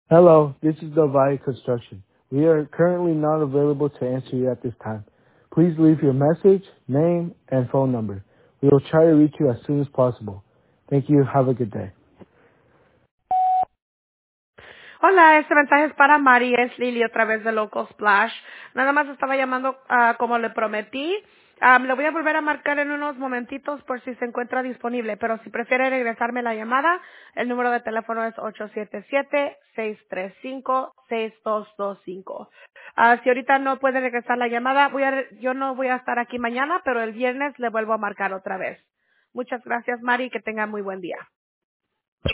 Hello, this is Novi Construction. We are currently not available to answer you at this time. Please leave your message, name, and phone number. We will try to reach you as soon as possible. Thank you. Have a good day. Hola, este mensaje es para Mari, es Lili otra vez de Local Splash. Nada más estaba llamando como le prometí. Le voy a volver a marcar en unos momentitos por si se encuentra disponible, pero si prefiere regresarme la llamada, el número de teléfono es 877-635-6225. Si ahorita no puede regresar la llamada, yo no voy a estar aquí mañana, pero el viernes le vuelvo a marcar otra vez. Muchas gracias, Mari, que tenga muy buen día.